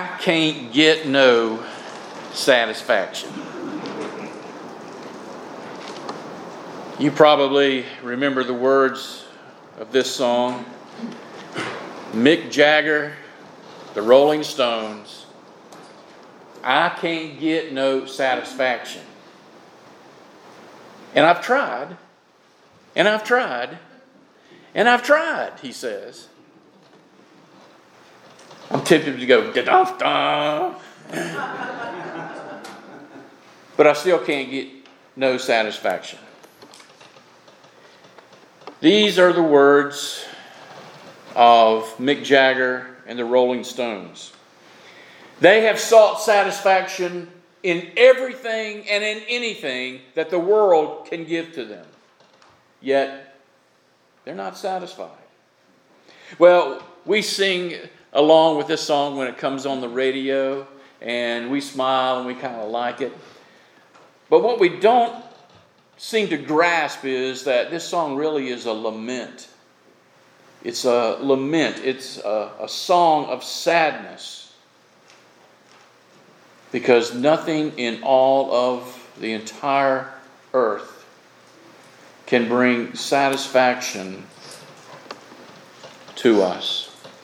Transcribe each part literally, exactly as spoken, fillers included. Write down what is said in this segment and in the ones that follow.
I can't get no satisfaction. You probably remember the words of this song. Mick Jagger, the Rolling Stones. I can't get no satisfaction. And I've tried, and I've tried, and I've tried, he says. I'm tempted to go, da-da-da. But I still can't get no satisfaction. These are the words of Mick Jagger and the Rolling Stones. They have sought satisfaction in everything and in anything that the world can give to them. Yet, they're not satisfied. Well, we sing along with this song when it comes on the radio, and we smile and we kind of like it. But what we don't seem to grasp is that this song really is a lament. It's a lament. It's a, a song of sadness. Because nothing in all of the entire earth can bring satisfaction to us.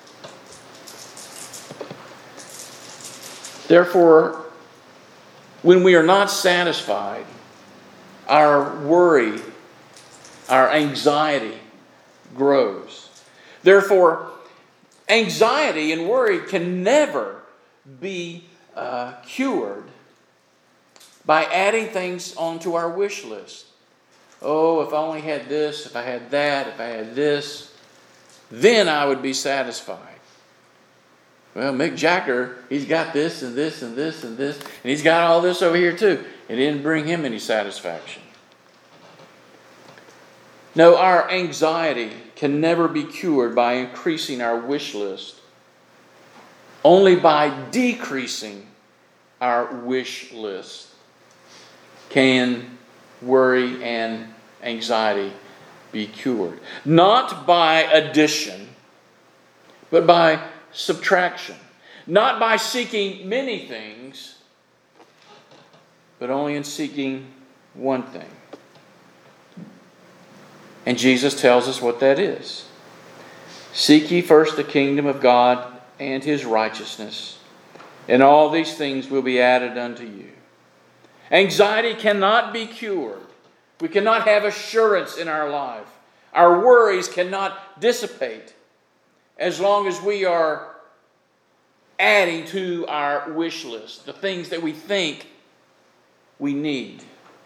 Therefore, when we are not satisfied, our worry, our anxiety grows. Therefore, anxiety and worry can never be uh, cured by adding things onto our wish list. Oh, if I only had this, if I had that, if I had this, then I would be satisfied. Well, Mick Jagger, he's got this and this and this and this, and he's got all this over here too. It didn't bring him any satisfaction. No, our anxiety can never be cured by increasing our wish list. Only by decreasing our wish list can worry and anxiety be cured. Not by addition, but by subtraction. Not by seeking many things, but only in seeking one thing. And Jesus tells us what that is. Seek ye first the kingdom of God and His righteousness, and all these things will be added unto you. Anxiety cannot be cured. We cannot have assurance in our life. Our worries cannot dissipate as long as we are adding to our wish list the things that we think we need.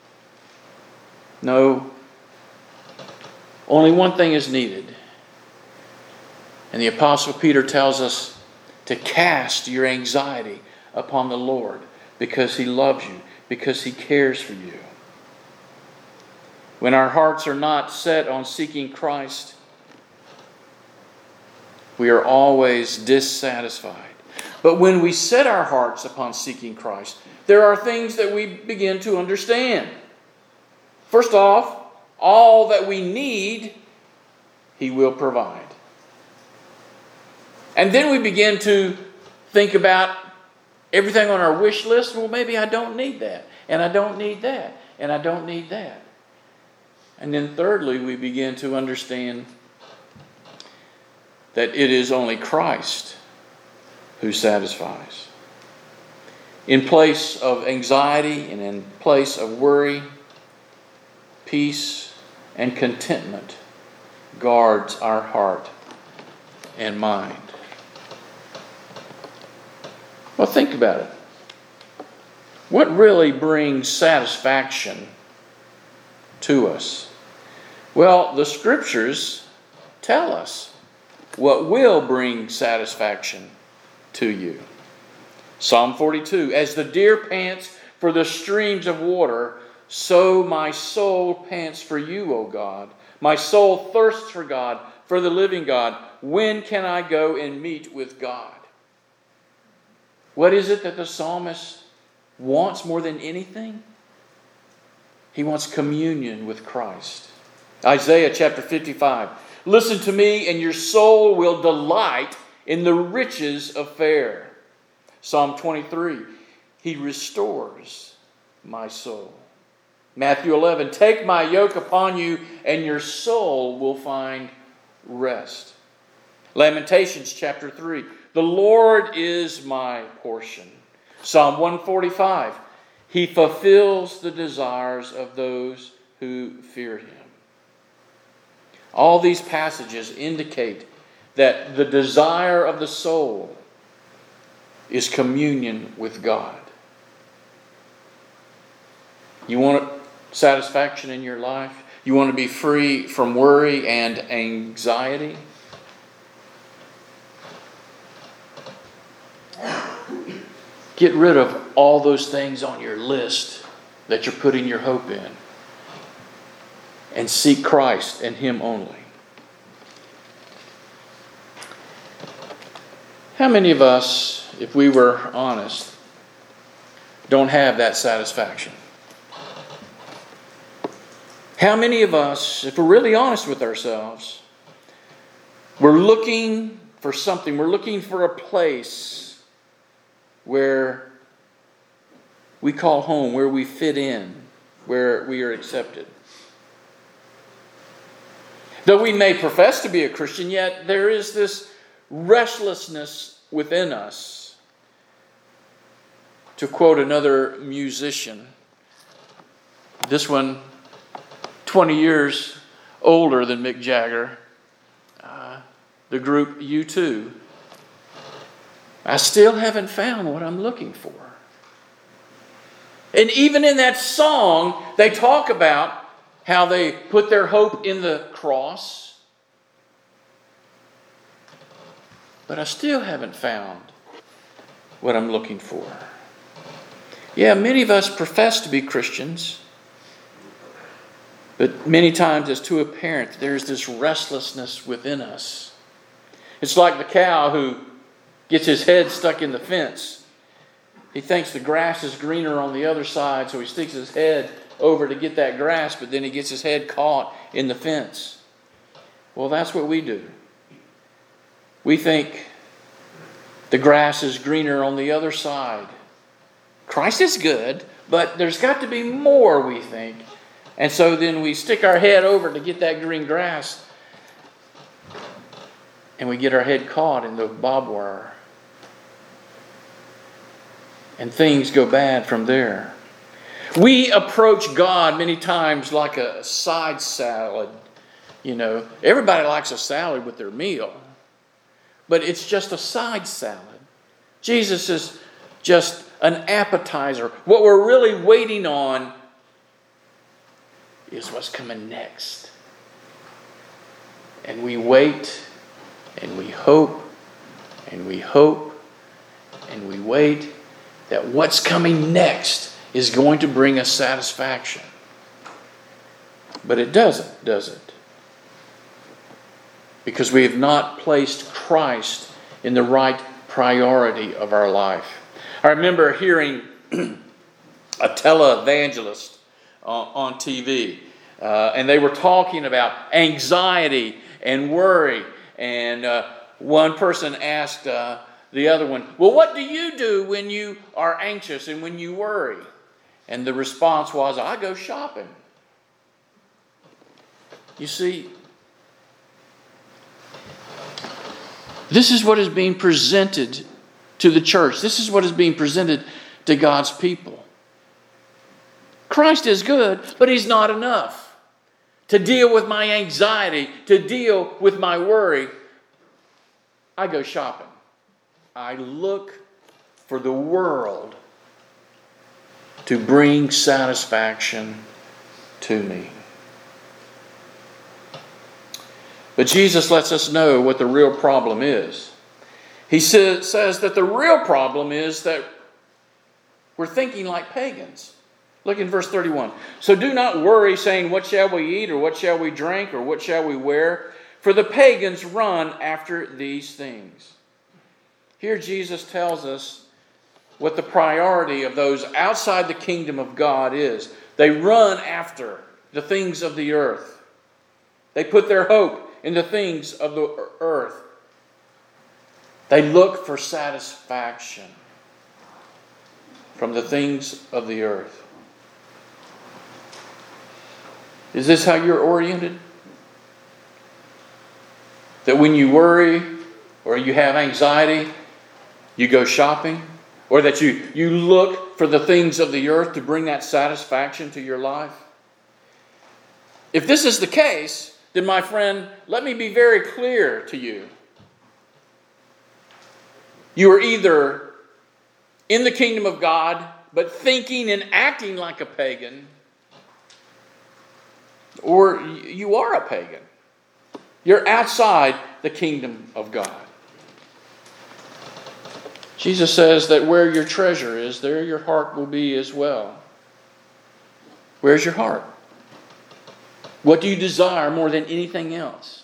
No, only one thing is needed. And the Apostle Peter tells us to cast your anxiety upon the Lord because He loves you, because He cares for you. When our hearts are not set on seeking Christ, we are always dissatisfied. But when we set our hearts upon seeking Christ, there are things that we begin to understand. First off, all that we need, He will provide. And then we begin to think about everything on our wish list. Well, maybe I don't need that, and I don't need that, and I don't need that. And then thirdly, we begin to understand that it is only Christ who satisfies. In place of anxiety and in place of worry, peace and contentment guards our heart and mind. Well, think about it. What really brings satisfaction to us? Well, the Scriptures tell us what will bring satisfaction to you. Psalm forty-two, as the deer pants for the streams of water, so my soul pants for you, O God. My soul thirsts for God, for the living God. When can I go and meet with God? What is it that the psalmist wants more than anything? He wants communion with Christ. Isaiah chapter fifty-five. Listen to me, and your soul will delight in the riches of fare. Psalm twenty-three, He restores my soul. Matthew eleven, take my yoke upon you and your soul will find rest. Lamentations chapter three, the Lord is my portion. Psalm one forty-five, He fulfills the desires of those who fear Him. All these passages indicate that the desire of the soul is communion with God. You want satisfaction in your life? You want to be free from worry and anxiety? Get rid of all those things on your list that you're putting your hope in. And seek Christ and Him only. How many of us, if we were honest, don't have that satisfaction? How many of us, if we're really honest with ourselves, we're looking for something, we're looking for a place where we call home, where we fit in, where we are accepted? Though we may profess to be a Christian, yet there is this restlessness within us. To quote another musician, this one twenty years older than Mick Jagger, uh, the group U two, I still haven't found what I'm looking for. And even in that song, they talk about how they put their hope in the cross. But I still haven't found what I'm looking for. Yeah, many of us profess to be Christians. But many times it's too apparent there's this restlessness within us. It's like the cow who gets his head stuck in the fence. He thinks the grass is greener on the other side, so he sticks his head over to get that grass, but then he gets his head caught in the fence. Well, that's what we do. We think the grass is greener on the other side. Christ is good, but there's got to be more, we think. And so then we stick our head over to get that green grass, and we get our head caught in the barbed wire. And things go bad from there. We approach God many times like a side salad. You know, everybody likes a salad with their meal, but it's just a side salad. Jesus is just an appetizer. What we're really waiting on is what's coming next. And we wait, and we hope, and we hope, and we wait that what's coming next is going to bring us satisfaction. But it doesn't, does it? Because we have not placed Christ in the right priority of our life. I remember hearing a televangelist uh, on T V, uh, and they were talking about anxiety and worry. And uh, one person asked uh, the other one, well, what do you do when you are anxious and when you worry? And the response was, I go shopping. You see, this is what is being presented to the church. This is what is being presented to God's people. Christ is good, but He's not enough. To deal with my anxiety, to deal with my worry, I go shopping. I look for the world to bring satisfaction to me. But Jesus lets us know what the real problem is. He says, says that the real problem is that we're thinking like pagans. Look in verse thirty-one. So do not worry, saying, what shall we eat, or what shall we drink, or what shall we wear? For the pagans run after these things. Here Jesus tells us what the priority of those outside the kingdom of God is. They run after the things of the earth. They put their hope in the things of the earth. They look for satisfaction. from the things of the earth. Is this how you're oriented? That when you worry or you have anxiety, you go shopping? Or that you, you look for the things of the earth to bring that satisfaction to your life? If this is the case, then my friend, let me be very clear to you. You are either in the kingdom of God, but thinking and acting like a pagan, or you are a pagan. You're outside the kingdom of God. Jesus says that where your treasure is, there your heart will be as well. Where's your heart? What do you desire more than anything else?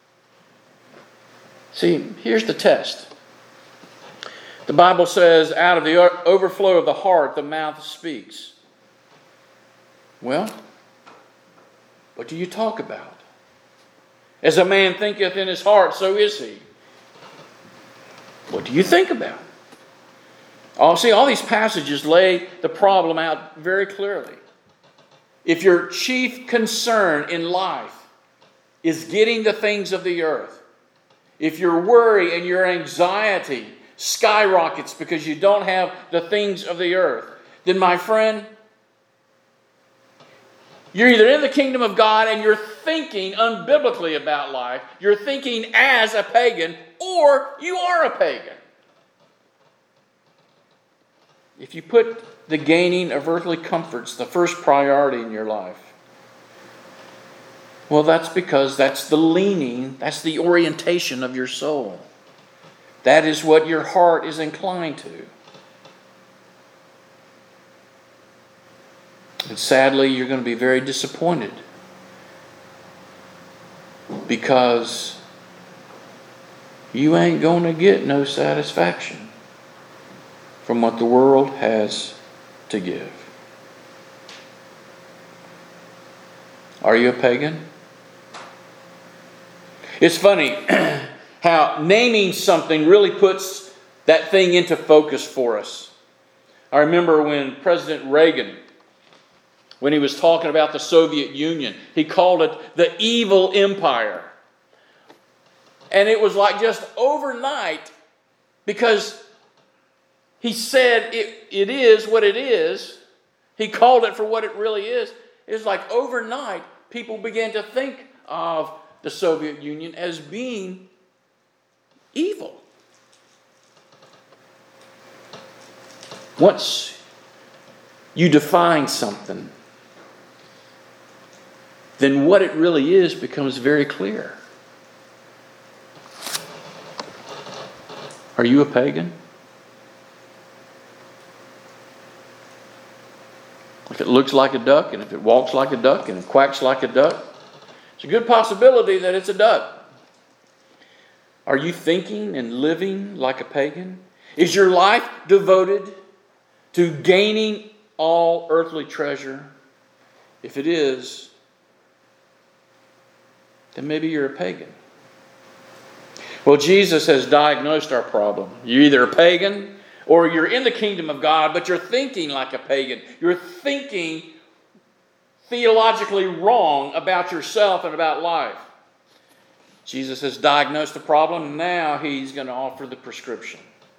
See, here's the test. The Bible says, out of the overflow of the heart, the mouth speaks. Well, what do you talk about? As a man thinketh in his heart, so is he. What do you think about? Oh, see, all these passages lay the problem out very clearly. If your chief concern in life is getting the things of the earth, if your worry and your anxiety skyrockets because you don't have the things of the earth, then my friend, you're either in the kingdom of God and you're thinking unbiblically about life, you're thinking as a pagan, or you are a pagan. If you put the gaining of earthly comforts the first priority in your life, well, that's because that's the leaning, that's the orientation of your soul. That is what your heart is inclined to. And sadly, you're going to be very disappointed because you ain't going to get no satisfaction from what the world has to give. Are you a pagan? It's funny how naming something really puts that thing into focus for us. I remember when President Reagan, when he was talking about the Soviet Union, he called it the evil empire. And it was like just overnight, because he said it, it is what it is. He called it for what it really is. It's like overnight, people began to think of the Soviet Union as being evil. Once you define something, then what it really is becomes very clear. Are you a pagan? If it looks like a duck, and if it walks like a duck, and it quacks like a duck, it's a good possibility that it's a duck. Are you thinking and living like a pagan? Is your life devoted to gaining all earthly treasure? If it is, then maybe you're a pagan. Well, Jesus has diagnosed our problem. You're either a pagan or you're in the kingdom of God, but you're thinking like a pagan. You're thinking theologically wrong about yourself and about life. Jesus has diagnosed the problem, and now he's going to offer the prescription.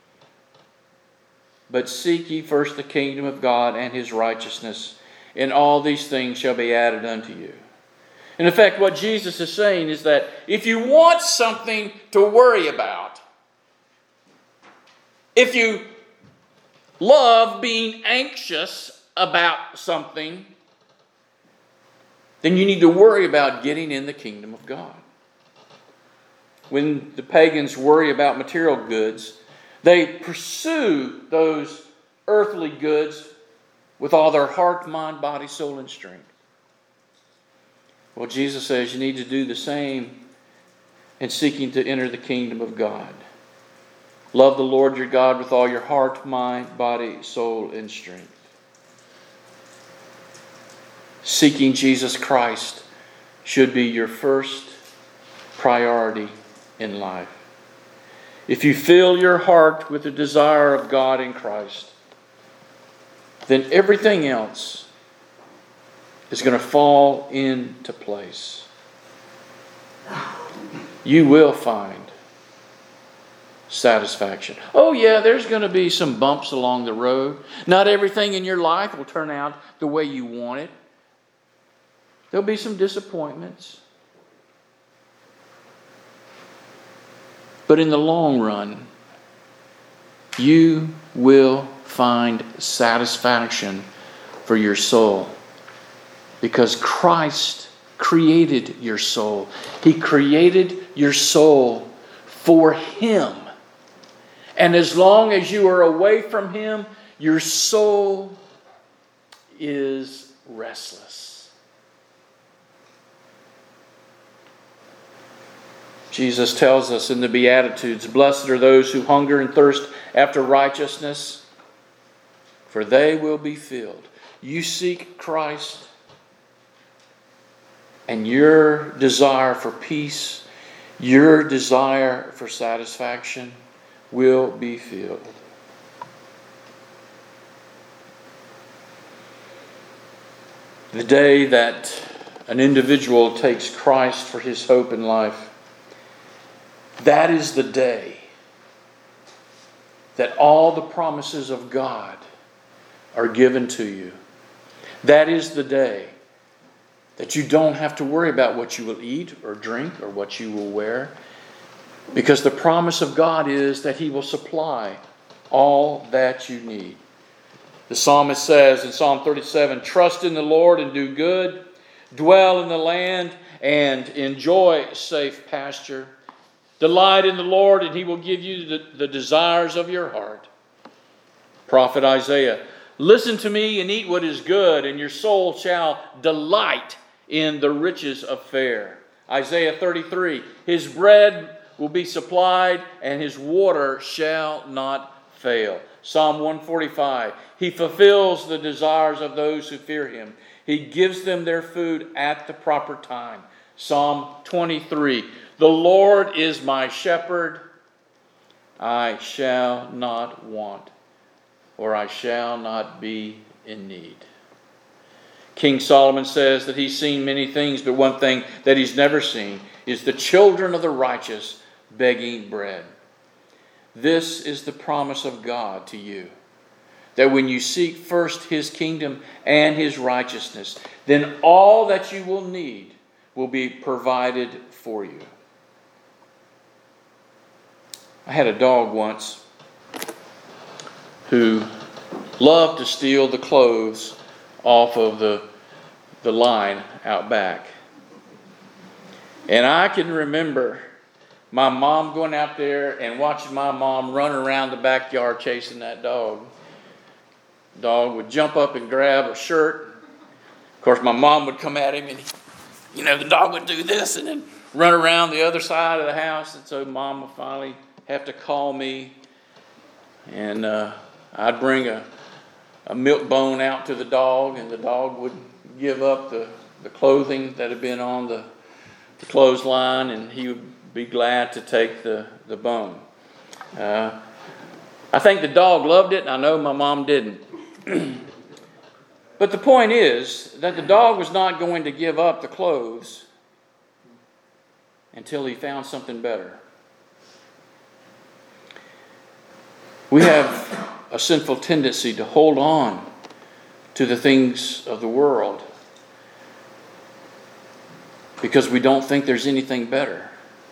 But seek ye first the kingdom of God and his righteousness, and all these things shall be added unto you. In effect, what Jesus is saying is that if you want something to worry about, if you love being anxious about something, then you need to worry about getting in the kingdom of God. When the pagans worry about material goods, they pursue those earthly goods with all their heart, mind, body, soul, and strength. Well, Jesus says you need to do the same in seeking to enter the kingdom of God. Love the Lord your God with all your heart, mind, body, soul, and strength. Seeking Jesus Christ should be your first priority in life. If you fill your heart with the desire of God in Christ, then everything else is going to fall into place. You will find satisfaction. Oh yeah, there's going to be some bumps along the road. Not everything in your life will turn out the way you want it. There'll be some disappointments. But in the long run, you will find satisfaction for your soul. Because Christ created your soul. He created your soul for Him. And as long as you are away from Him, your soul is restless. Jesus tells us in the Beatitudes, "Blessed are those who hunger and thirst after righteousness, for they will be filled." You seek Christ, and your desire for peace, your desire for satisfaction will be filled. The day that an individual takes Christ for his hope in life, that is the day that all the promises of God are given to you. That is the day that you don't have to worry about what you will eat or drink or what you will wear, because the promise of God is that He will supply all that you need. The psalmist says in Psalm thirty-seven, "Trust in the Lord and do good, dwell in the land and enjoy safe pasture. Delight in the Lord, and He will give you the, the desires of your heart." Prophet Isaiah, "Listen to me and eat what is good, and your soul shall delight in the riches of fare." Isaiah thirty-three, "His bread will be supplied, and His water shall not fail." Psalm one forty-five, "He fulfills the desires of those who fear Him. He gives them their food at the proper time." Psalm twenty-three, "The Lord is my shepherd, I shall not want, or I shall not be in need." King Solomon says that he's seen many things, but one thing that he's never seen is the children of the righteous begging bread. This is the promise of God to you, that when you seek first His kingdom and His righteousness, then all that you will need will be provided for you. I had a dog once who loved to steal the clothes off of the, the line out back. And I can remember my mom going out there and watching my mom run around the backyard chasing that dog. Dog would jump up and grab a shirt. Of course, my mom would come at him, and you know the dog would do this and then run around the other side of the house. And so Mom would finally have to call me, and uh, I'd bring a, a milk bone out to the dog, and the dog would give up the, the clothing that had been on the, the clothesline, and he would be glad to take the, the bone. Uh, I think the dog loved it, and I know my mom didn't. But the point is that the dog was not going to give up the clothes until he found something better. We have a sinful tendency to hold on to the things of the world because we don't think there's anything better.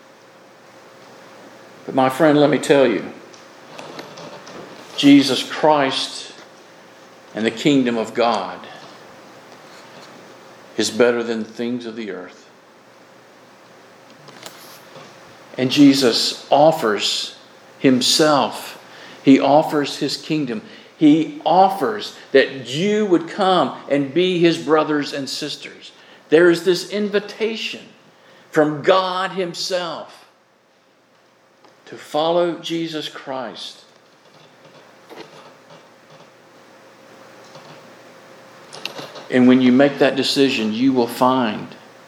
But my friend, let me tell you, Jesus Christ and the kingdom of God is better than the things of the earth. And Jesus offers Himself. He offers His kingdom. He offers that you would come and be His brothers and sisters. There is this invitation from God Himself to follow Jesus Christ. And when you make that decision, you will find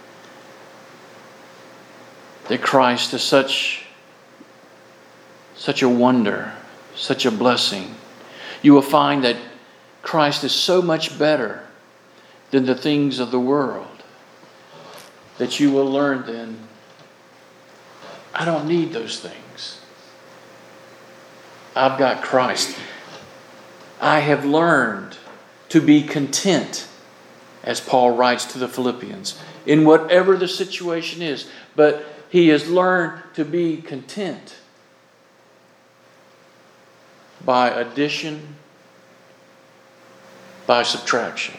that Christ is such, such a wonder, such a blessing. You will find that Christ is so much better than the things of the world, that you will learn then, I don't need those things. I've got Christ. I have learned to be content, as Paul writes to the Philippians, in whatever the situation is. But he has learned to be content by addition, by subtraction.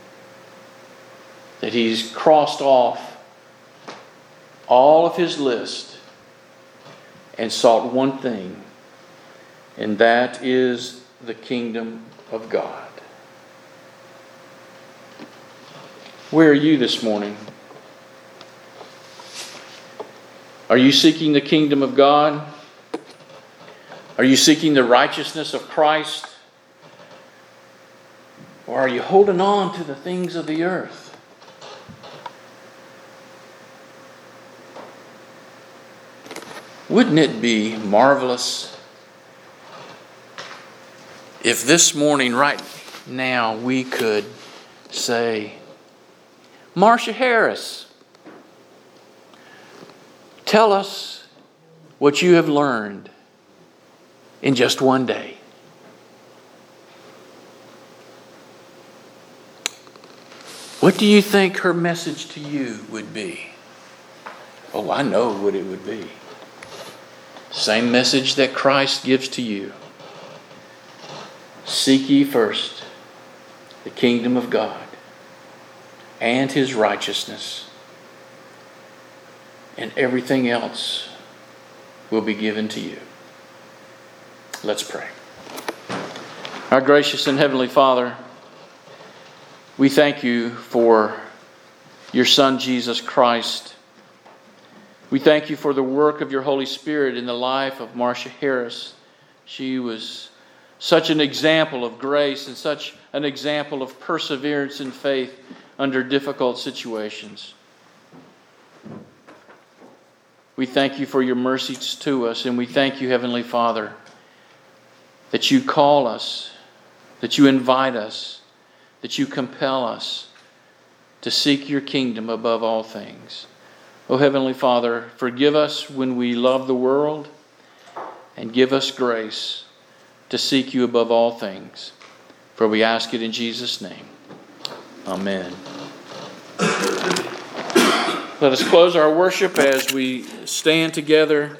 That he's crossed off all of his list and sought one thing, and that is the kingdom of God. Where are you this morning? Are you seeking the kingdom of God? Are you seeking the righteousness of Christ? Or are you holding on to the things of the earth? Wouldn't it be marvelous if this morning, right now, we could say, Marcia Harris, tell us what you have learned in just one day. What do you think her message to you would be? Oh, I know what it would be. Same message that Christ gives to you. Seek ye first the kingdom of God and His righteousness, and everything else will be given to you. Let's pray. Our gracious and heavenly Father, we thank you for your Son, Jesus Christ. We thank you for the work of your Holy Spirit in the life of Marcia Harris. She was such an example of grace and such an example of perseverance and faith under difficult situations. We thank you for your mercies to us, and we thank you, Heavenly Father, that you call us, that you invite us, that you compel us to seek your kingdom above all things. Oh, Heavenly Father, forgive us when we love the world, and give us grace to seek you above all things. For we ask it in Jesus' name. Amen. Let us close our worship as we stand together